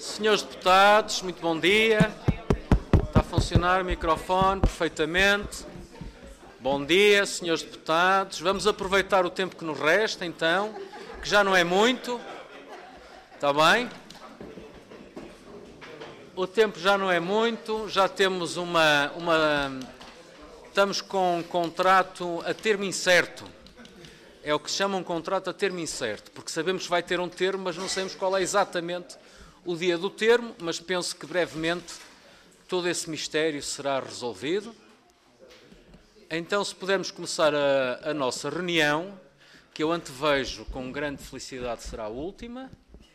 Senhores deputados, muito bom dia. Está a funcionar o microfone perfeitamente. Bom dia, senhores deputados. Vamos aproveitar o tempo que nos resta, então, que já não é muito. Está bem? O tempo já não é muito, já temos Estamos com um contrato a termo incerto. É o que se chama um contrato a termo incerto, porque sabemos que vai ter um termo, mas não sabemos qual é exatamente o dia do termo, mas penso que brevemente todo esse mistério será resolvido. Então, se pudermos começar a nossa reunião, que eu antevejo com grande felicidade será a última.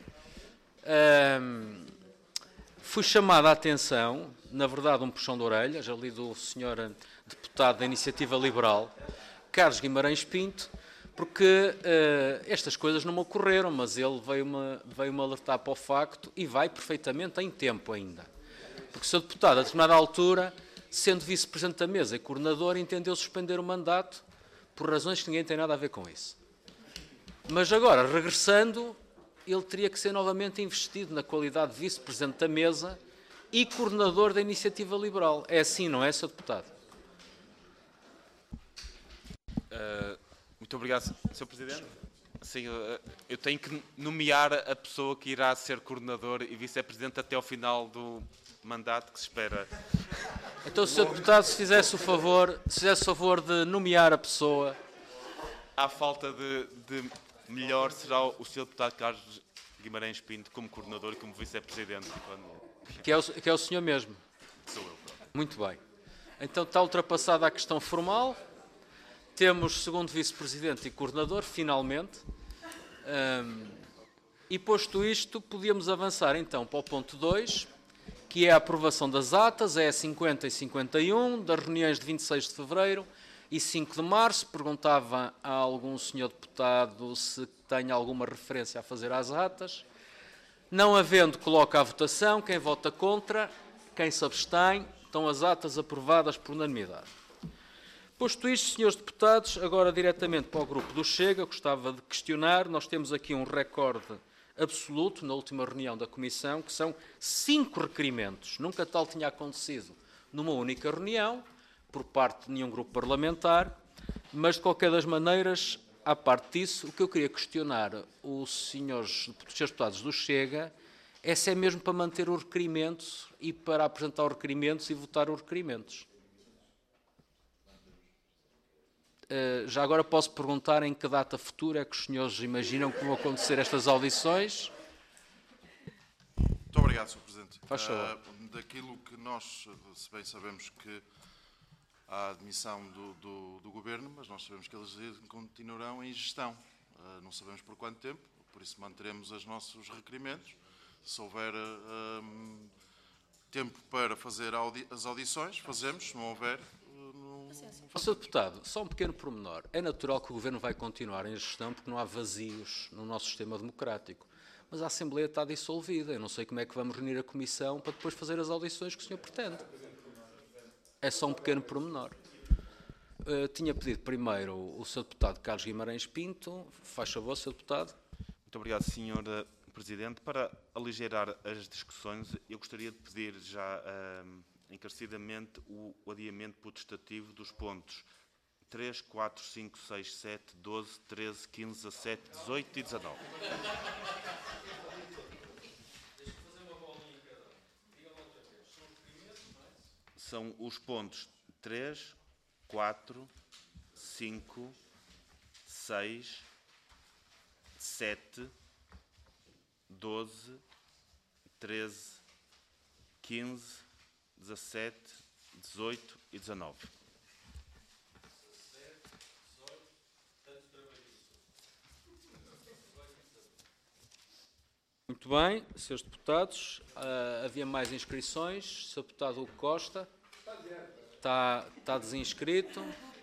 Fui chamado a atenção, na verdade um puxão de orelhas, ali do Sr. Deputado da Iniciativa Liberal, Carlos Guimarães Pinto, porque estas coisas não me ocorreram, mas ele veio-me alertar para o facto e vai perfeitamente em tempo ainda. Porque o Sr. Deputado, a determinada altura, sendo vice-presidente da mesa e coordenador, entendeu suspender o mandato por razões que ninguém tem nada a ver com isso. Mas agora, regressando, ele teria que ser novamente investido na qualidade de vice-presidente da mesa e coordenador da Iniciativa Liberal. É assim, não é, Sr. Deputado? Muito obrigado, Sr. Presidente. Sim, eu tenho que nomear a pessoa que irá ser coordenador e vice-presidente até ao final do mandato que se espera. Então, Sr. Deputado, se fizesse o favor de nomear a pessoa. À falta de melhor, será o Sr. Deputado Carlos Guimarães Pinto como coordenador e como vice-presidente. Que é o senhor mesmo? Sou eu. Muito bem. Então está ultrapassada a questão formal. Temos segundo vice-presidente e coordenador, finalmente. E posto isto, podíamos avançar então para o ponto 2, que é a aprovação das atas, é 50 e 51, das reuniões de 26 de fevereiro e 5 de março. Perguntava a algum senhor deputado se tem alguma referência a fazer às atas. Não havendo, coloca à votação. Quem vota contra, quem se abstém, estão as atas aprovadas por unanimidade. Posto isto, senhores deputados, agora diretamente para o grupo do Chega, eu gostava de questionar. Nós temos aqui um recorde absoluto na última reunião da Comissão, que são 5 requerimentos. Nunca tal tinha acontecido numa única reunião, por parte de nenhum grupo parlamentar, mas de qualquer das maneiras, à parte disso, o que eu queria questionar os senhores deputados do Chega é se é mesmo para manter os requerimentos e para apresentar os requerimentos e votar os requerimentos. Já agora posso perguntar em que data futura é que os senhores imaginam que vão acontecer estas audições? Muito obrigado, Sr. Presidente. Faz favor. Daquilo que nós, se bem sabemos que há admissão do Governo, mas nós sabemos que eles continuarão em gestão. Não sabemos por quanto tempo, por isso manteremos os nossos requerimentos. Se houver tempo para fazer as audições, fazemos. Se não houver, Sr. Deputado, só um pequeno pormenor. É natural que o Governo vai continuar em gestão porque não há vazios no nosso sistema democrático. Mas a Assembleia está dissolvida. Eu não sei como é que vamos reunir a Comissão para depois fazer as audições que o senhor pretende. É só um pequeno pormenor. Tinha pedido primeiro o Sr. Deputado Carlos Guimarães Pinto. Faz favor, Sr. Deputado. Muito obrigado, Sr. Presidente. Para aligerar as discussões, eu gostaria de pedir já encarecidamente o adiamento potestativo dos pontos 3, 4, 5, 6, 7, 12, 13, 15, 17, 18 e 19. São os pontos 3, 4, 5, 6, 7, 12, 13, 15, 17, 18 e 19. Muito bem, senhores deputados. Havia mais inscrições. Sr. Deputado Hugo Costa. Está desinscrito.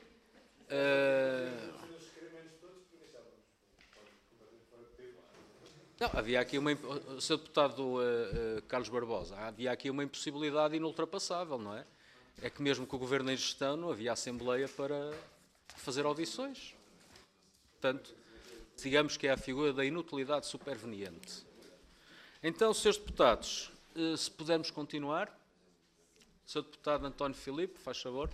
Não, havia aqui o Sr. Deputado Carlos Barbosa, havia aqui uma impossibilidade inultrapassável, não é? É que mesmo com o Governo em gestão não havia Assembleia para fazer audições. Portanto, digamos que é a figura da inutilidade superveniente. Então, Srs. Deputados, se pudermos continuar. Sr. Deputado António Filipe, faz favor.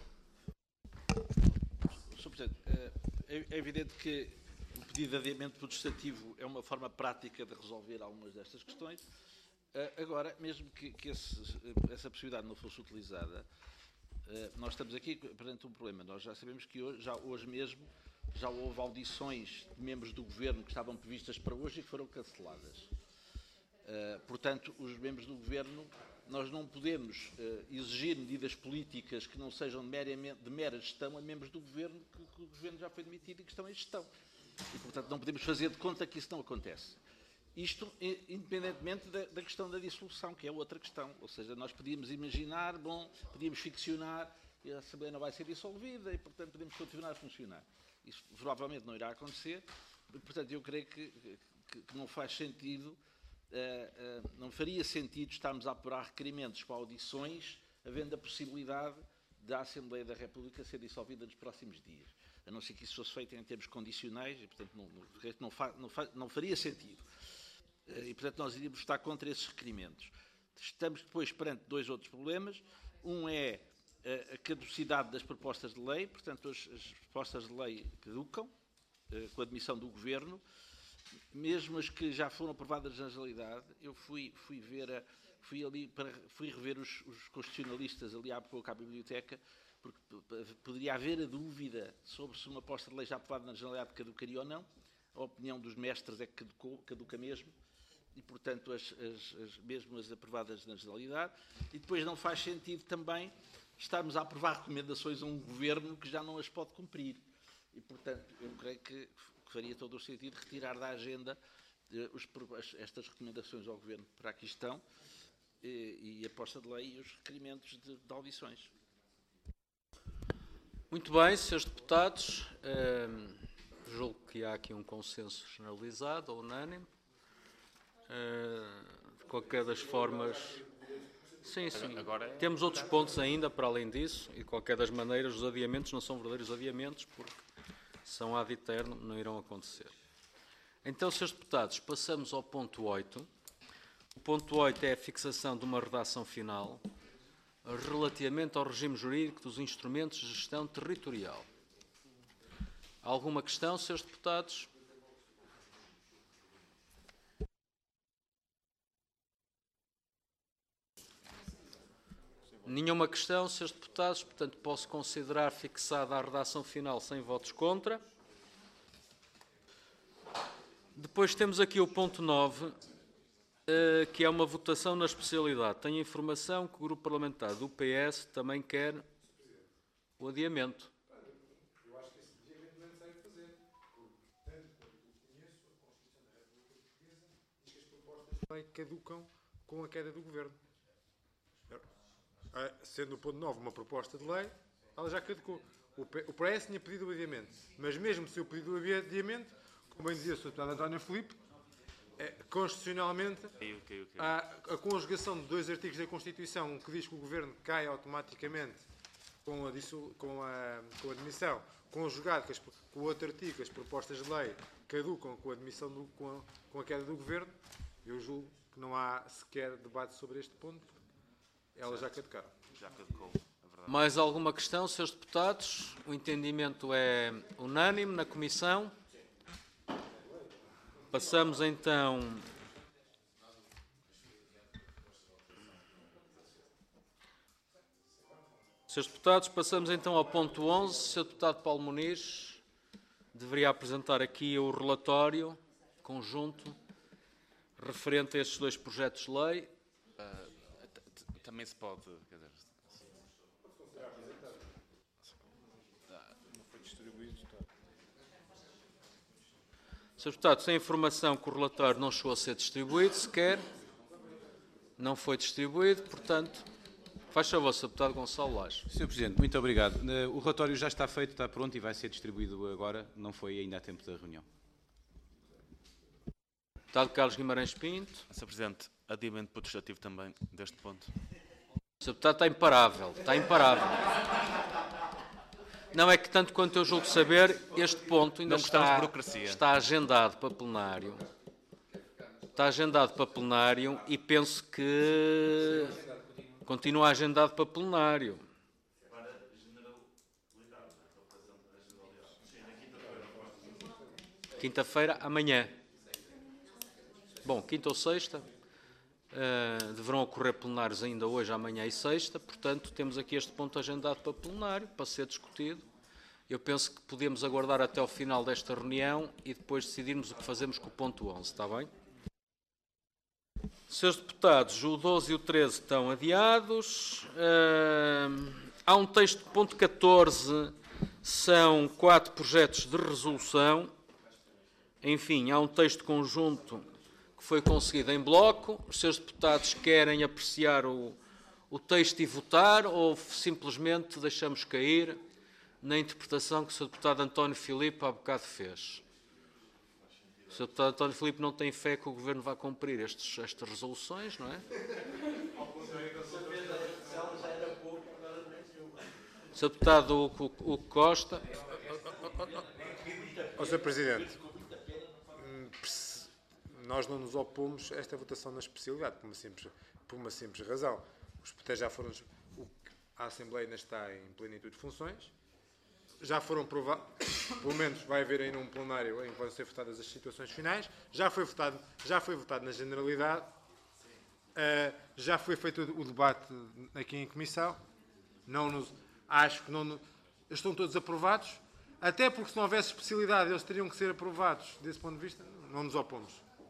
Sr. Presidente, é evidente que o pedido de adiamento protestativo é uma forma prática de resolver algumas destas questões. Agora, mesmo que essa possibilidade não fosse utilizada, nós estamos aqui perante um problema. Nós já sabemos que hoje mesmo já houve audições de membros do Governo que estavam previstas para hoje e que foram canceladas. Portanto, os membros do Governo, nós não podemos exigir medidas políticas que não sejam de mera gestão a membros do Governo, que o Governo já foi demitido e que estão em gestão. E, portanto, não podemos fazer de conta que isso não acontece. Isto independentemente da questão da dissolução, que é outra questão. Ou seja, nós podíamos imaginar, podíamos ficcionar, e a Assembleia não vai ser dissolvida e, portanto, podemos continuar a funcionar. Isso provavelmente não irá acontecer. Portanto, eu creio que não faz sentido, não faria sentido estarmos a apurar requerimentos para audições, havendo a possibilidade da Assembleia da República ser dissolvida nos próximos dias. A não ser que isso fosse feito em termos condicionais e, portanto, não faria sentido. E, portanto, nós iríamos estar contra esses requerimentos. Estamos depois perante dois outros problemas. Um é a caducidade das propostas de lei, portanto, as propostas de lei caducam com a admissão do Governo, mesmo as que já foram aprovadas na generalidade. Eu fui rever os constitucionalistas ali há pouco à biblioteca, porque poderia haver a dúvida sobre se uma proposta de lei já aprovada na generalidade caducaria ou não. A opinião dos mestres é que caduca mesmo, e, portanto, mesmo as aprovadas na generalidade. E depois não faz sentido também estarmos a aprovar recomendações a um Governo que já não as pode cumprir. E, portanto, eu creio que faria todo o sentido retirar da agenda estas recomendações ao Governo que para aqui estão, e a proposta de lei e os requerimentos de audições. Muito bem, Srs. Deputados. Julgo que há aqui um consenso generalizado, ou unânime. De qualquer das formas... Sim. Temos outros pontos ainda para além disso, e de qualquer das maneiras os adiamentos não são verdadeiros adiamentos, porque são ad eterno, não irão acontecer. Então, Srs. Deputados, passamos ao ponto 8. O ponto 8 é a fixação de uma redação final relativamente ao regime jurídico dos instrumentos de gestão territorial. Há alguma questão, Srs. Deputados? Nenhuma questão, Srs. Deputados, portanto posso considerar fixada a redação final sem votos contra. Depois temos aqui o ponto 9, que é uma votação na especialidade. Tenho a informação que o Grupo Parlamentar do PS também quer o adiamento. Eu acho que esse adiamento não é necessário fazer, porque, tanto quanto eu conheço, a Constituição da República Portuguesa diz que as propostas de lei caducam com a queda do Governo. Sendo o ponto 9 uma proposta de lei, ela já caducou. O PS tinha pedido o adiamento, mas mesmo se eu pedido o adiamento, como bem dizia o Sr. Deputado António Filipe, constitucionalmente, a conjugação de dois artigos da Constituição, um que diz que o Governo cai automaticamente com a admissão, conjugado com o outro artigo, as propostas de lei caducam com a admissão com a queda do Governo. Eu julgo que não há sequer debate sobre este ponto, porque elas já caducaram. Já caducou, é verdade. Mais alguma questão, Srs. Deputados? O entendimento é unânime na Comissão. Passamos então... Srs. Deputados, passamos então ao ponto 11. Sr. Deputado Paulo Muniz deveria apresentar aqui o relatório conjunto referente a estes dois projetos de lei. Também se pode, quer dizer... Não foi distribuído. Sr. Deputado, tem informação que o relatório não chegou a ser distribuído sequer. Não foi distribuído, portanto... Faz favor, Sr. Deputado Gonçalo Lage. Sr. Presidente, muito obrigado. O relatório já está feito, está pronto e vai ser distribuído agora. Não foi ainda a tempo da reunião. Deputado Carlos Guimarães Pinto. Sr. Presidente, adiamento protestativo também deste ponto. O Sr. Deputado está imparável, está imparável. Não é que, tanto quanto eu julgo saber, este ponto ainda está agendado para plenário. Está agendado para plenário e penso que continua agendado para plenário. Quinta-feira, amanhã. Bom, quinta ou sexta. Deverão ocorrer plenários ainda hoje, amanhã e sexta. Portanto, temos aqui este ponto agendado para plenário, para ser discutido. Eu penso que podemos aguardar até ao final desta reunião e depois decidirmos o que fazemos com o ponto 11, está bem? Senhores deputados, o 12 e o 13 estão adiados. Há um texto, ponto 14, são 4 projetos de resolução. Enfim, há um texto conjunto que foi conseguido em bloco. Os senhores deputados querem apreciar o texto e votar ou simplesmente deixamos cair na interpretação que o Sr. Deputado António Filipe há bocado fez? O Sr. Deputado António Filipe não tem fé que o Governo vá cumprir estas resoluções, não é? O Sr. Deputado Hugo Costa. Sr. Presidente, nós não nos opomos a esta votação na especialidade, por uma simples razão. Os deputados já foram... A Assembleia ainda está em plenitude de funções. Já foram provados, pelo menos vai haver ainda um plenário em que vão ser votadas as situações finais. Já foi votado na generalidade. Já foi feito o debate aqui em comissão. Acho que não estão todos aprovados. Até porque se não houvesse especialidade, eles teriam que ser aprovados. Desse ponto de vista, não nos opomos.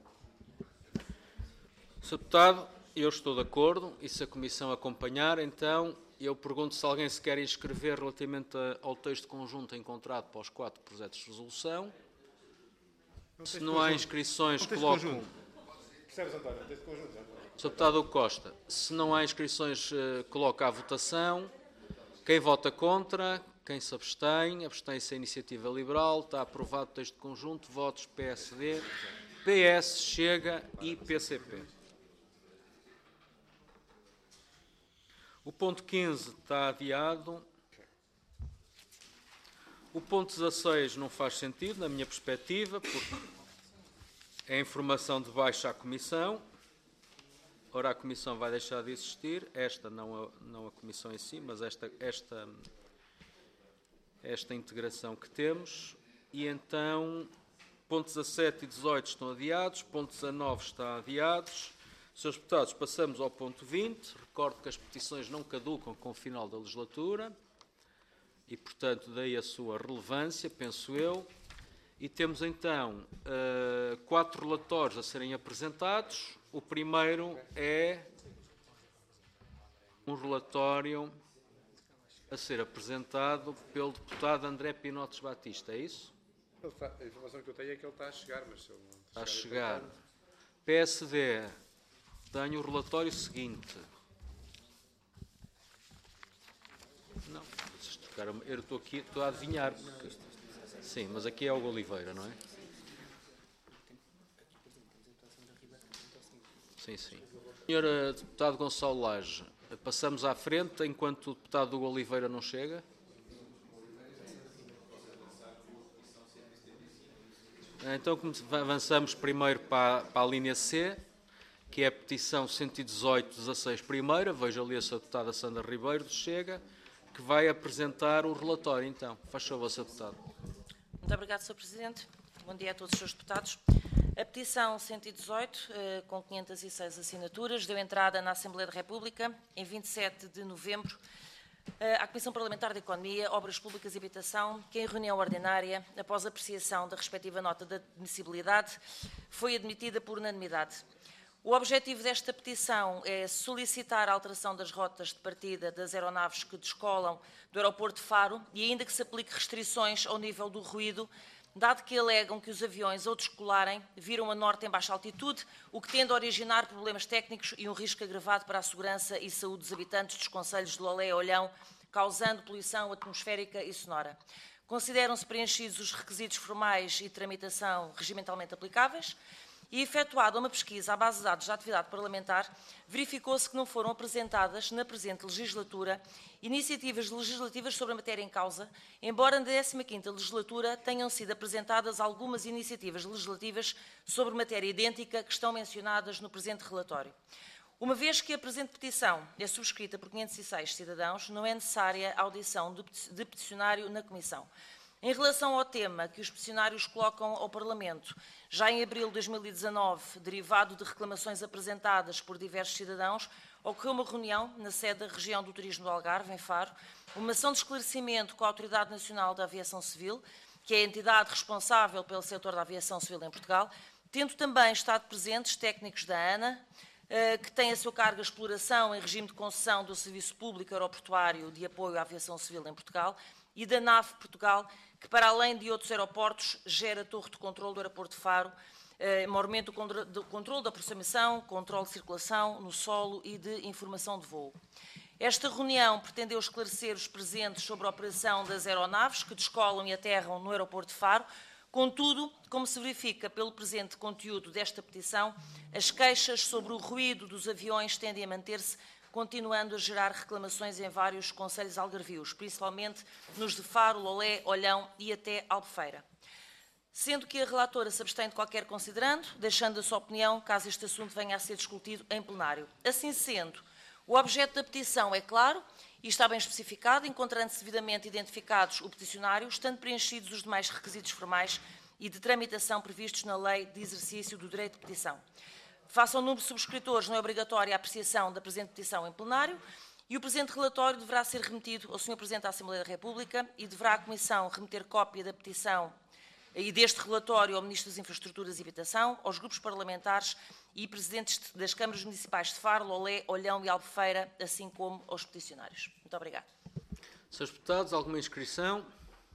Sr. Deputado, eu estou de acordo e se a Comissão acompanhar, então eu pergunto se alguém se quer inscrever relativamente ao texto conjunto encontrado para os 4 projetos de resolução. Se não há inscrições, coloco... Percebes, António? Texto conjunto. Sr. Deputado Hugo Costa, se não há inscrições, coloca à votação. Quem vota contra, quem se abstém, abstém-se a Iniciativa Liberal, está aprovado o texto conjunto, votos PSD, PS, Chega e PCP. O ponto 15 está adiado. O ponto 16 não faz sentido, na minha perspectiva, porque é informação de baixa à Comissão. Ora, a Comissão vai deixar de existir. Esta, não a Comissão em si, mas esta integração que temos. E então, pontos 17 e 18 estão adiados, ponto 19 está adiados. Senhores deputados, passamos ao ponto 20. Recordo que as petições não caducam com o final da legislatura e, portanto, daí a sua relevância, penso eu. E temos, então, 4 relatórios a serem apresentados. O primeiro é um relatório a ser apresentado pelo deputado André Pinotes Batista, é isso? A informação que eu tenho é que ele está a chegar, mas se ele não está a chegar. PSD, tenho o relatório seguinte. Não, vocês trocaram, eu estou a adivinhar. Porque, sim, mas aqui é o Oliveira, não é? Sim, sim. Senhor deputado Gonçalo Lage, passamos à frente enquanto o deputado Hugo Oliveira não chega. Então avançamos primeiro para a linha C, que é a petição 118/16 primeira. Vejo ali a sua deputada Sandra Ribeiro, do Chega, que vai apresentar o relatório. Então, faz favor, Sr. Deputado. Muito obrigado, Sr. Presidente. Bom dia a todos os seus deputados. A petição 118, com 506 assinaturas, deu entrada na Assembleia da República em 27 de novembro à Comissão Parlamentar de Economia, Obras Públicas e Habitação, que em reunião ordinária, após apreciação da respectiva nota de admissibilidade, foi admitida por unanimidade. O objetivo desta petição é solicitar a alteração das rotas de partida das aeronaves que descolam do aeroporto de Faro e ainda que se aplique restrições ao nível do ruído, dado que alegam que os aviões, ao descolarem, viram a norte em baixa altitude, o que tende a originar problemas técnicos e um risco agravado para a segurança e saúde dos habitantes dos concelhos de Lolé e Olhão, causando poluição atmosférica e sonora. Consideram-se preenchidos os requisitos formais e de tramitação regimentalmente aplicáveis e efetuada uma pesquisa à base de dados da atividade parlamentar, verificou-se que não foram apresentadas, na presente legislatura, iniciativas legislativas sobre a matéria em causa, embora na 15ª legislatura tenham sido apresentadas algumas iniciativas legislativas sobre matéria idêntica que estão mencionadas no presente relatório. Uma vez que a presente petição é subscrita por 506 cidadãos, não é necessária a audição de peticionário na Comissão. Em relação ao tema que os peticionários colocam ao Parlamento, já em abril de 2019, derivado de reclamações apresentadas por diversos cidadãos, ocorreu uma reunião na sede da Região do Turismo do Algarve, em Faro, uma ação de esclarecimento com a Autoridade Nacional da Aviação Civil, que é a entidade responsável pelo setor da aviação civil em Portugal, tendo também estado presentes técnicos da ANA, que tem a seu cargo a exploração em regime de concessão do Serviço Público Aeroportuário de Apoio à Aviação Civil em Portugal, e da NAV Portugal, que, para além de outros aeroportos, gera a torre de controle do aeroporto de Faro, maiormente o controle da aproximação, controle de circulação no solo e de informação de voo. Esta reunião pretendeu esclarecer os presentes sobre a operação das aeronaves que descolam e aterram no aeroporto de Faro. Contudo, como se verifica pelo presente conteúdo desta petição, as queixas sobre o ruído dos aviões tendem a manter-se, continuando a gerar reclamações em vários concelhos algarvios, principalmente nos de Faro, Lolé, Olhão e até Albufeira. Sendo que a relatora se abstém de qualquer considerando, deixando a sua opinião caso este assunto venha a ser discutido em plenário. Assim sendo, o objeto da petição é claro e está bem especificado, encontrando-se devidamente identificados o peticionário, estando preenchidos os demais requisitos formais e de tramitação previstos na Lei de Exercício do Direito de Petição. Face ao número de subscritores, não é obrigatória a apreciação da presente petição em plenário e o presente relatório deverá ser remetido ao Sr. Presidente da Assembleia da República e deverá a Comissão remeter cópia da petição e deste relatório ao Ministro das Infraestruturas e Habitação, aos grupos parlamentares e presidentes das câmaras municipais de Faro, Lolé, Olhão e Albufeira, assim como aos peticionários. Muito obrigada. Senhores deputados, alguma inscrição?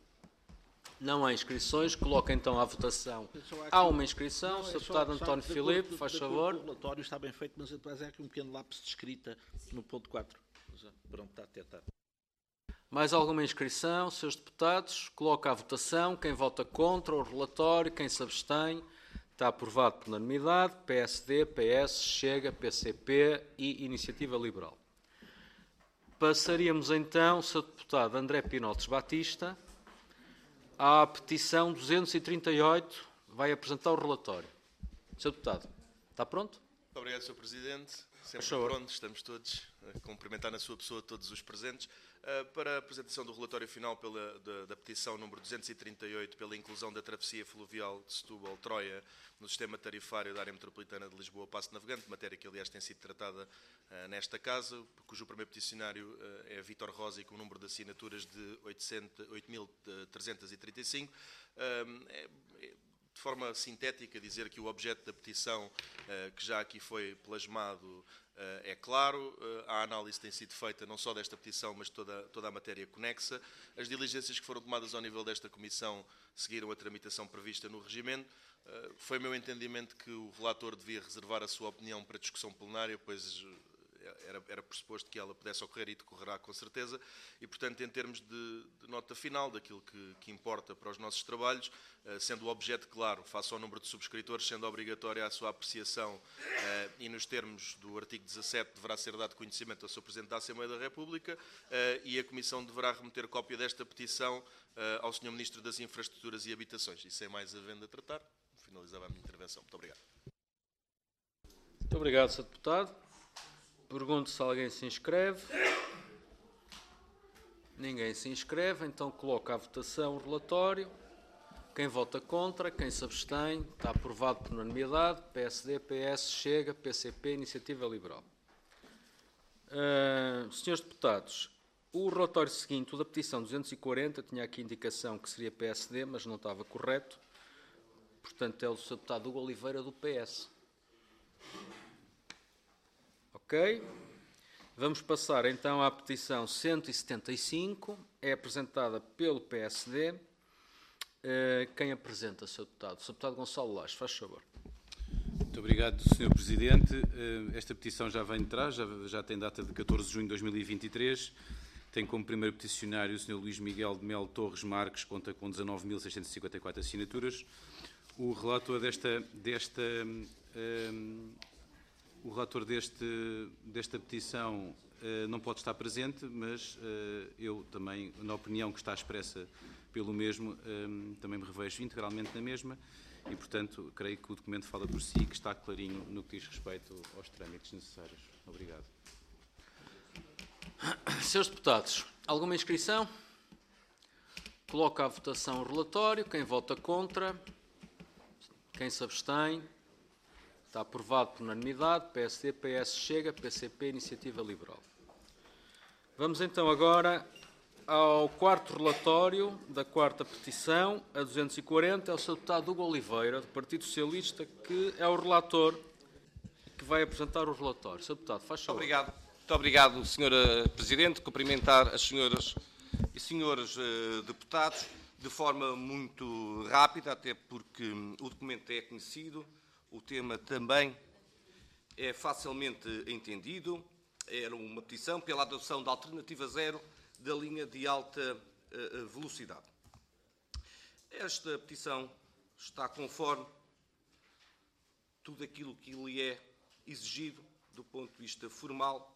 Não há inscrições. Coloco então à votação. Há uma inscrição. Sr. Deputado António Filipe, faz favor. O relatório está bem feito, mas depois há aqui um pequeno lapso de escrita no ponto 4. Pronto, está detectado. Mais alguma inscrição? Senhores deputados, coloco à votação. Quem vota contra o relatório, quem se abstém, está aprovado por unanimidade. PSD, PS, Chega, PCP e Iniciativa Liberal. Passaríamos então, Sr. Deputado André Pinotes Batista, à petição 238, vai apresentar o relatório. Sr. Deputado, está pronto? Muito obrigado, Sr. Presidente. Sempre pronto, estamos todos a cumprimentar na sua pessoa todos os presentes. Para a apresentação do relatório final da petição número 238 pela inclusão da travessia fluvial de Setúbal-Troia no sistema tarifário da área metropolitana de Lisboa-Passo Navegante, matéria que aliás tem sido tratada nesta casa, cujo primeiro peticionário é Vítor Rosa e com o número de assinaturas de 8.335. De forma sintética, dizer que o objeto da petição, que já aqui foi plasmado, é claro. A análise tem sido feita não só desta petição, mas toda a matéria conexa. As diligências que foram tomadas ao nível desta comissão seguiram a tramitação prevista no regimento. Foi meu entendimento que o relator devia reservar a sua opinião para discussão plenária, pois era pressuposto que ela pudesse ocorrer e decorrerá com certeza, e portanto em termos de nota final daquilo que importa para os nossos trabalhos, sendo o objeto claro, face ao número de subscritores, sendo obrigatória a sua apreciação e nos termos do artigo 17 deverá ser dado conhecimento ao Sr. Presidente da Assembleia da República e a Comissão deverá remeter cópia desta petição ao Sr. Ministro das Infraestruturas e Habitações. E sem mais havendo a tratar, finalizava a minha intervenção. Muito obrigado. Muito obrigado, Sr. Deputado. Pergunto se alguém se inscreve. Ninguém se inscreve, então coloco à votação o relatório. Quem vota contra, quem se abstém, está aprovado por unanimidade. PSD, PS, Chega, PCP, Iniciativa Liberal. Senhores deputados, o relatório seguinte, o da petição 240, tinha aqui indicação que seria PSD, mas não estava correto. Portanto, é o Sr. Deputado Hugo Oliveira, do PS. Ok. Vamos passar então à petição 175, é apresentada pelo PSD. Quem apresenta, Sr. Deputado? Sr. Deputado Gonçalo Lage, faz favor. Muito obrigado, Sr. Presidente. Esta petição já vem de trás, já tem data de 14 de junho de 2023. Tem como primeiro peticionário o Sr. Luís Miguel de Melo Torres Marques, conta com 19.654 assinaturas. o relator desta petição não pode estar presente, mas eu também, na opinião que está expressa pelo mesmo, também me revejo integralmente na mesma e, portanto, creio que o documento fala por si e que está clarinho no que diz respeito aos trâmites necessários. Obrigado. Senhores deputados, alguma inscrição? Coloco à votação o relatório. Quem vota contra? Quem se abstém? Está aprovado por unanimidade. PSD, PS, Chega, PCP, Iniciativa Liberal. Vamos então agora ao quarto relatório da quarta petição, a 240. É o Sr. Deputado Hugo Oliveira, do Partido Socialista, que é o relator que vai apresentar o relatório. Sr. Deputado, faz favor. Obrigado. Muito obrigado, Sra. Presidente. Cumprimentar as senhoras e senhores deputados de forma muito rápida, até porque o documento é conhecido, o tema também é facilmente entendido. Era uma petição pela adoção da alternativa zero da linha de alta velocidade. Esta petição está conforme tudo aquilo que lhe é exigido do ponto de vista formal,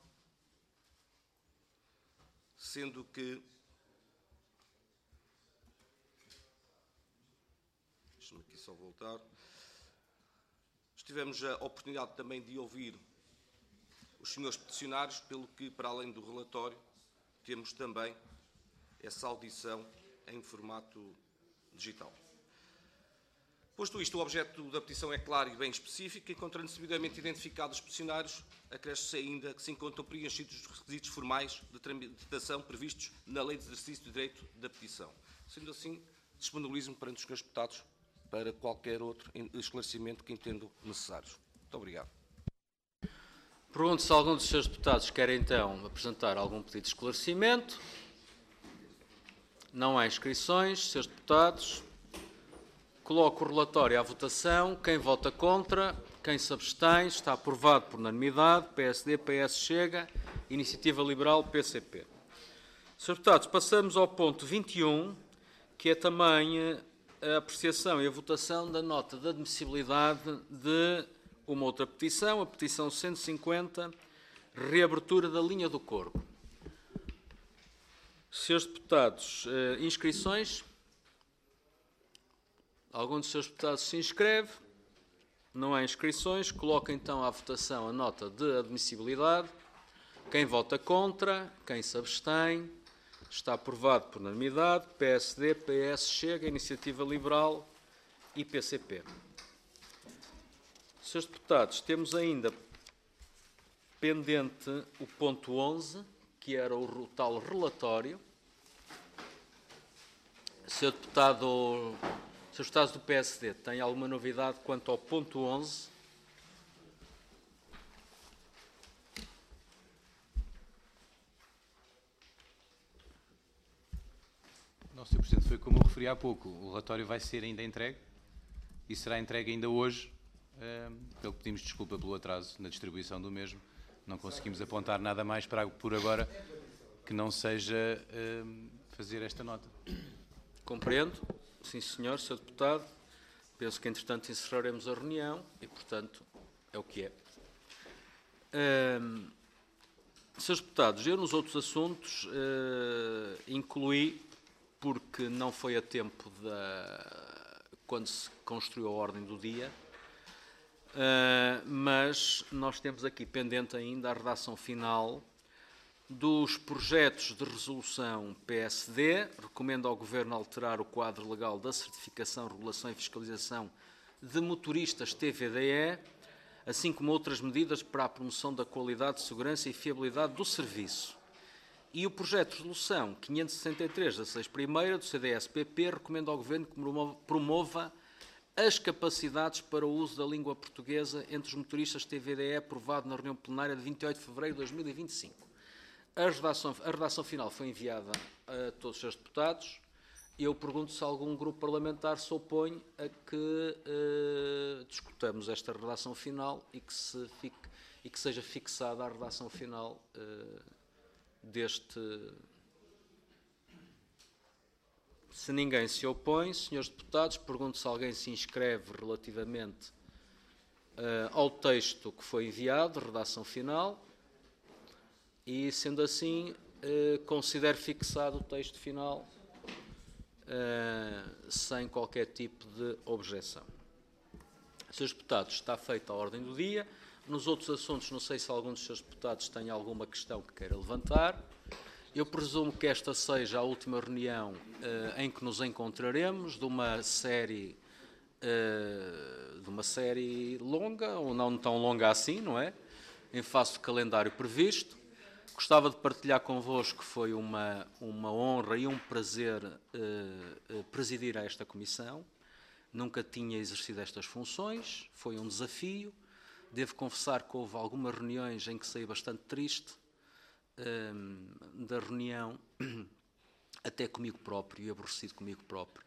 sendo que deixe-me aqui só voltar. Tivemos a oportunidade também de ouvir os senhores peticionários, pelo que, para além do relatório, temos também essa audição em formato digital. Posto isto, o objeto da petição é claro e bem específico, encontrando-se devidamente identificados os peticionários, acresce-se ainda que se encontram preenchidos os requisitos formais de tramitação previstos na Lei de Exercício do Direito da Petição. Sendo assim, disponibilizo-me perante os senhores deputados para qualquer outro esclarecimento que entendo necessários. Muito obrigado. Pergunto se algum dos senhores deputados quer então apresentar algum pedido de esclarecimento. Não há inscrições. Senhores deputados, coloco o relatório à votação. Quem vota contra? Quem se abstém? Está aprovado por unanimidade. PSD, PS, Chega, Iniciativa Liberal, PCP. Senhores deputados, passamos ao ponto 21, que é também a apreciação e a votação da nota de admissibilidade de uma outra petição, a petição 150, reabertura da linha do Corgo. Senhores deputados, inscrições? Algum dos senhores deputados se inscreve? Não há inscrições. Coloco então à votação a nota de admissibilidade. Quem vota contra? Quem se abstém? Está aprovado por unanimidade. PSD, PS, Chega, Iniciativa Liberal e PCP. Senhores deputados, temos ainda pendente o ponto 11, que era o tal relatório. Senhores deputados do PSD, tem alguma novidade quanto ao ponto 11? Não, Sr. Presidente, foi como eu referi há pouco. O relatório vai ser ainda entregue e será entregue ainda hoje. Pelo que pedimos desculpa pelo atraso na distribuição do mesmo. Não conseguimos apontar nada mais por agora que não seja fazer esta nota. Compreendo. Sim, senhor, Sr. Deputado. Penso que, entretanto, encerraremos a reunião e, portanto, é o que é. Senhores deputados, eu nos outros assuntos incluí, porque não foi a tempo quando se construiu a ordem do dia, mas nós temos aqui pendente ainda a redação final dos projetos de resolução PSD. Recomendo ao Governo alterar o quadro legal da certificação, regulação e fiscalização de motoristas TVDE, assim como outras medidas para a promoção da qualidade, segurança e fiabilidade do serviço. E o projeto de resolução 563 da 6ª do CDS-PP recomenda ao Governo que promova as capacidades para o uso da língua portuguesa entre os motoristas TVDE, aprovado na reunião plenária de 28 de fevereiro de 2025. A redação final foi enviada a todos os senhores deputados. Eu pergunto se algum grupo parlamentar se opõe a que discutamos esta redação final e que seja fixada a redação final Se ninguém se opõe, senhores deputados, pergunto se alguém se inscreve relativamente ao texto que foi enviado, redação final, e, sendo assim, considero fixado o texto final sem qualquer tipo de objeção. Senhores deputados, está feita a ordem do dia. Nos outros assuntos, não sei se algum dos senhores deputados tem alguma questão que queira levantar. Eu presumo que esta seja a última reunião em que nos encontraremos, de uma série longa, ou não tão longa assim, não é? Em face do calendário previsto. Gostava de partilhar convosco que foi uma honra e um prazer presidir a esta comissão. Nunca tinha exercido estas funções, foi um desafio. Devo confessar que houve algumas reuniões em que saí bastante triste da reunião, até comigo próprio e aborrecido comigo próprio.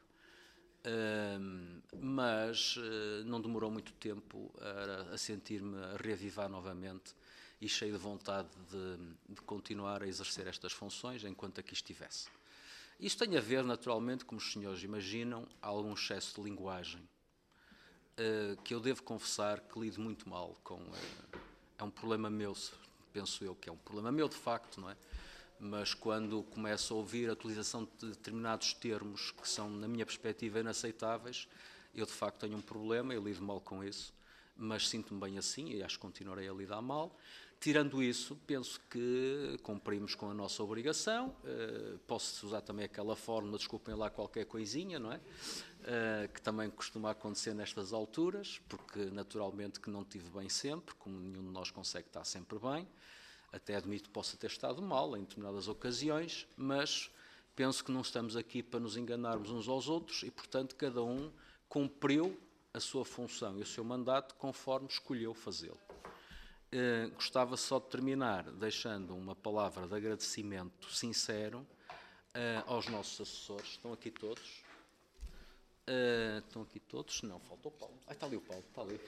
Mas não demorou muito tempo a sentir-me a reavivar novamente e cheio de vontade de continuar a exercer estas funções enquanto aqui estivesse. Isto tem a ver, naturalmente, como os senhores imaginam, algum excesso de linguagem, que eu devo confessar que lido muito mal com. É um problema meu, penso eu que é um problema meu, de facto, não é? Mas quando começo a ouvir a utilização de determinados termos que são, na minha perspectiva, inaceitáveis, eu, de facto, tenho um problema, eu lido mal com isso, mas sinto-me bem assim e acho que continuarei a lidar mal. Tirando isso, penso que cumprimos com a nossa obrigação. Posso usar também aquela forma, desculpem lá qualquer coisinha, não é? Que também costuma acontecer nestas alturas, porque naturalmente que não tive bem sempre, como nenhum de nós consegue estar sempre bem. Até admito que possa ter estado mal em determinadas ocasiões, mas penso que não estamos aqui para nos enganarmos uns aos outros e, portanto, cada um cumpriu a sua função e o seu mandato conforme escolheu fazê-lo. Gostava só de terminar deixando uma palavra de agradecimento sincero aos nossos assessores. Estão aqui todos? Estão aqui todos? Não, falta o Paulo. Está ali o Paulo, está ali.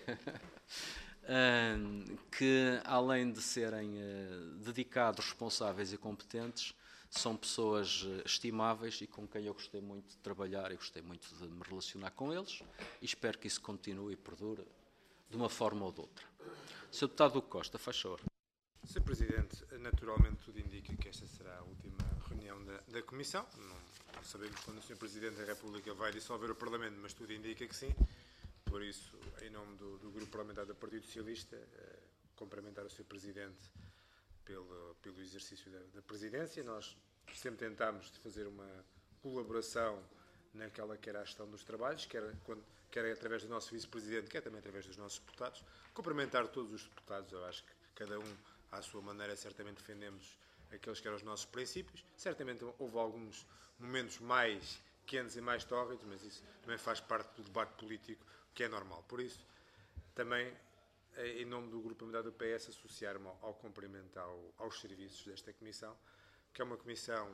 Que, além de serem dedicados, responsáveis e competentes, são pessoas estimáveis e com quem eu gostei muito de trabalhar e gostei muito de me relacionar com eles e espero que isso continue e perdure de uma forma ou de outra. Sr. Deputado Hugo Costa, faz favor. Sr. Presidente, naturalmente tudo indica que esta será a última reunião da Comissão. Não sabemos quando o Sr. Presidente da República vai dissolver o Parlamento, mas tudo indica que sim. Por isso, em nome do Grupo Parlamentar do Partido Socialista, cumprimentar o Sr. Presidente pelo exercício da Presidência. Nós sempre tentámos fazer uma colaboração naquela que era a gestão dos trabalhos, quer através do nosso Vice-Presidente, quer também através dos nossos deputados. Cumprimentar todos os deputados, eu acho que cada um, à sua maneira, certamente defendemos aqueles que eram os nossos princípios. Certamente houve alguns momentos mais quentes e mais tórridos, mas isso também faz parte do debate político, que é normal. Por isso, também, em nome do Grupo Parlamentar do PS, associar-me ao cumprimento aos serviços desta Comissão, que é uma Comissão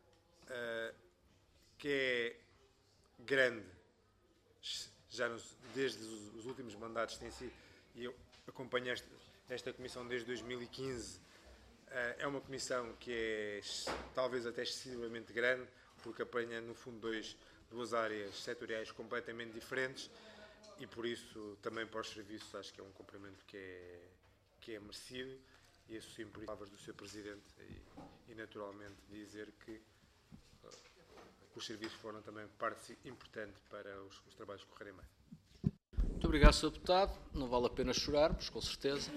que é grande, já desde os últimos mandatos tem sido, e eu acompanho esta Comissão desde 2015, é uma Comissão que é talvez até excessivamente grande, porque apanha, no fundo, duas áreas setoriais completamente diferentes, e por isso, também para os serviços, acho que é um cumprimento que é merecido, e associo-me por palavras do Sr. Presidente, e naturalmente dizer que os serviços foram também parte importante para os trabalhos correrem bem. Muito obrigado, Sr. Deputado. Não vale a pena chorarmos, com certeza.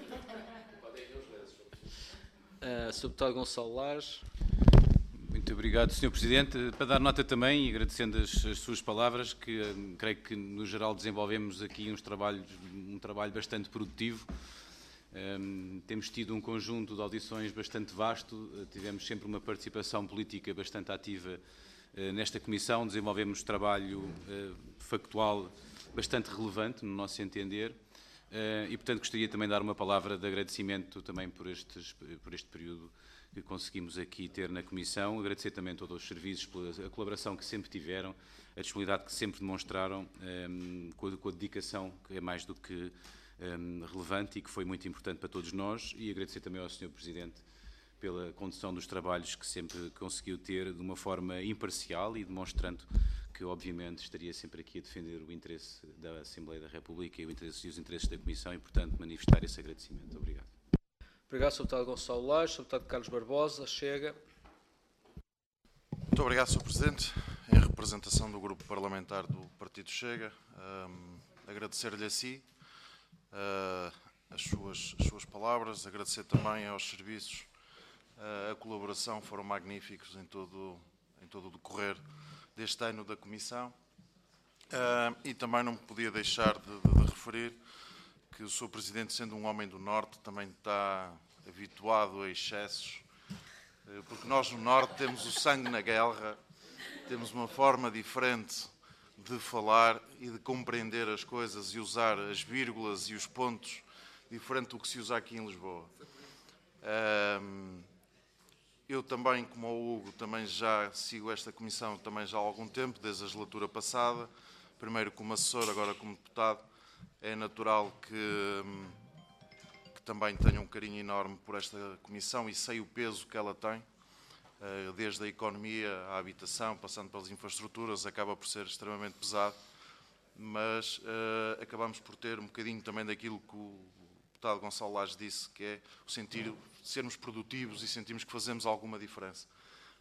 Sr. Deputado Gonçalo Lages. Muito obrigado, Sr. Presidente. Para dar nota também, e agradecendo as suas palavras, que creio que, no geral, desenvolvemos aqui um trabalho bastante produtivo. Temos tido um conjunto de audições bastante vasto, tivemos sempre uma participação política bastante ativa nesta Comissão, desenvolvemos trabalho factual bastante relevante, no nosso entender, e, portanto, gostaria também de dar uma palavra de agradecimento também por este período que conseguimos aqui ter na Comissão. Agradecer também a todos os serviços pela colaboração que sempre tiveram, a disponibilidade que sempre demonstraram, com a dedicação que é mais do que relevante e que foi muito importante para todos nós, e agradecer também ao Sr. Presidente pela condução dos trabalhos que sempre conseguiu ter de uma forma imparcial e demonstrando que, obviamente, estaria sempre aqui a defender o interesse da Assembleia da República e os interesses da Comissão e, portanto, manifestar esse agradecimento. Obrigado. Obrigado, Sr. Deputado Gonçalo Lage. Sr. Deputado Carlos Barbosa, Chega. Muito obrigado, Sr. Presidente. Em representação do Grupo Parlamentar do Partido Chega, agradecer-lhe a si as suas palavras, agradecer também aos serviços a colaboração, foram magníficos em todo o decorrer deste ano da Comissão. E também não me podia deixar de referir que o Sr. Presidente, sendo um homem do Norte, também está habituado a excessos, porque nós no Norte temos o sangue na guerra, temos uma forma diferente de falar e de compreender as coisas e usar as vírgulas e os pontos diferente do que se usa aqui em Lisboa. Eu também, como o Hugo, também já sigo esta comissão também já há algum tempo, desde a legislatura passada, primeiro como assessor, agora como deputado. É natural que também tenho um carinho enorme por esta comissão e sei o peso que ela tem, desde a economia à habitação, passando pelas infraestruturas, acaba por ser extremamente pesado, mas acabamos por ter um bocadinho também daquilo que o deputado Gonçalo Lage disse, que é o sentir de sermos produtivos e sentirmos que fazemos alguma diferença.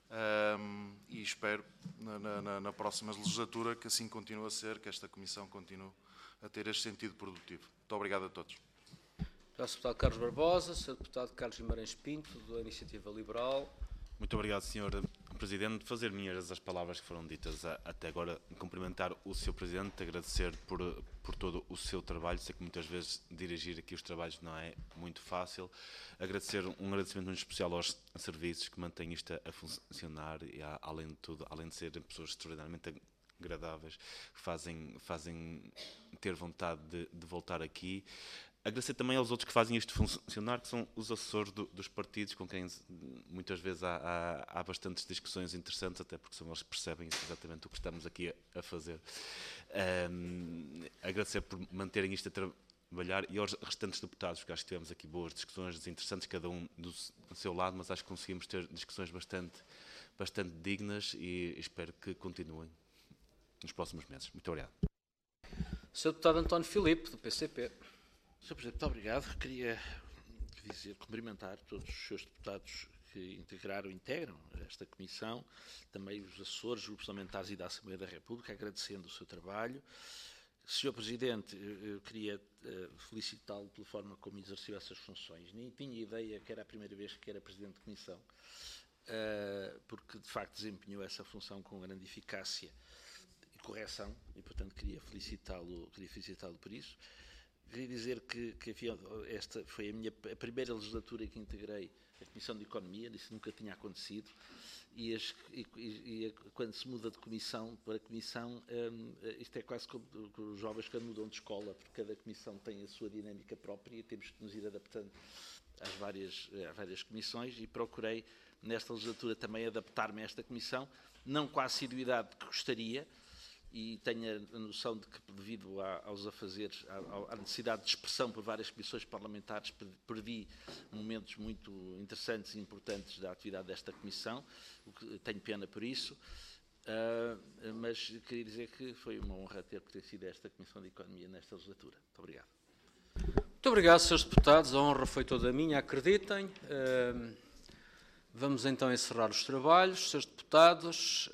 E espero, na próxima legislatura, que assim continue a ser, que esta comissão continue a ter este sentido produtivo. Muito obrigado a todos. Obrigado, Sr. Deputado Carlos Barbosa. Sr. Deputado Carlos Guimarães Pinto, da Iniciativa Liberal. Muito obrigado, Sr. Presidente. Fazer minhas as palavras que foram ditas até agora, cumprimentar o Sr. Presidente, agradecer por todo o seu trabalho. Sei que muitas vezes dirigir aqui os trabalhos não é muito fácil. Agradecer um agradecimento muito especial aos serviços que mantêm isto a funcionar e, além de tudo, além de serem pessoas extraordinariamente agradáveis, que fazem ter vontade de voltar aqui. Agradecer também aos outros que fazem isto funcionar, que são os assessores dos partidos, com quem muitas vezes há bastantes discussões interessantes, até porque são eles que percebem exatamente o que estamos aqui a fazer. Agradecer por manterem isto a trabalhar e aos restantes deputados, porque acho que tivemos aqui boas discussões interessantes, cada um do seu lado, mas acho que conseguimos ter discussões bastante dignas e espero que continuem nos próximos meses. Muito obrigado. Sr. Deputado António Filipe, do PCP. Sr. Presidente, muito obrigado. Queria cumprimentar todos os seus deputados que integram esta comissão, também os assessores, os grupos parlamentares e da Assembleia da República, agradecendo o seu trabalho. Sr. Presidente, eu queria felicitá-lo pela forma como exerceu essas funções. Nem tinha ideia que era a primeira vez que era Presidente de Comissão, porque de facto desempenhou essa função com grande eficácia e correção, e portanto queria felicitá-lo por isso. Queria dizer que enfim, esta foi a primeira legislatura em que integrei a Comissão de Economia, isso nunca tinha acontecido, e quando se muda de comissão para comissão, isto é quase como os jovens quando mudam de escola, porque cada comissão tem a sua dinâmica própria e temos que nos ir adaptando às várias comissões, e procurei nesta legislatura também adaptar-me a esta comissão, não com a assiduidade que gostaria, e tenho a noção de que, devido aos afazeres, à necessidade de expressão por várias comissões parlamentares, perdi momentos muito interessantes e importantes da atividade desta comissão, o que tenho pena por isso, mas queria dizer que foi uma honra ter pertencido a esta Comissão de Economia nesta legislatura. Muito obrigado. Muito obrigado, Srs. Deputados. A honra foi toda minha, acreditem. Vamos então encerrar os trabalhos. Srs. Deputados,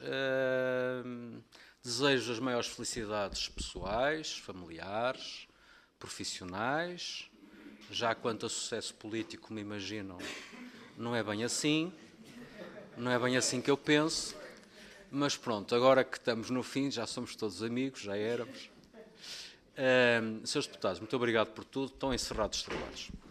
desejo as maiores felicidades pessoais, familiares, profissionais. Já quanto a sucesso político, como imaginam, não é bem assim. Não é bem assim que eu penso. Mas pronto, agora que estamos no fim, já somos todos amigos, já éramos. Srs. Deputados, muito obrigado por tudo. Estão encerrados os trabalhos.